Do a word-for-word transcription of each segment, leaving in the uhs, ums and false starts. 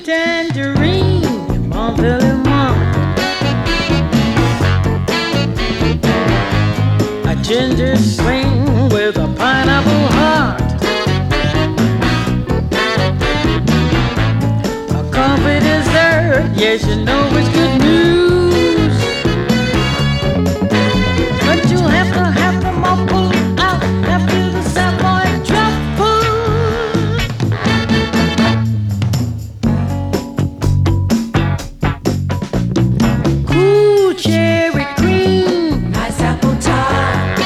tangerine, Montpellier, a ginger swing with a pineapple heart, a coffee dessert, yes you know it's good news, but you'll have to have them all pulled out after the Savoy truffle. Cool cherry cream, nice apple tart.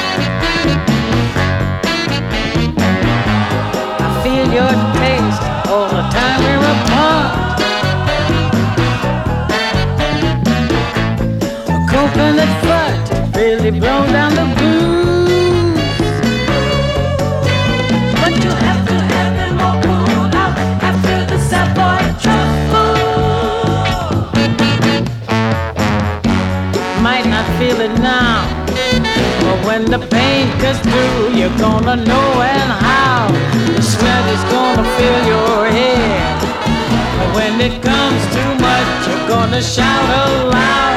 I feel your taste all the time we're apart. A coconut fudge really blow down the blues, but you have to have them all pulled out after the Savoy truffle. Might not feel it now, but when the pain cuts through, you're gonna know and how. The smell is gonna fill your head, but when it comes too much, you're gonna shout aloud.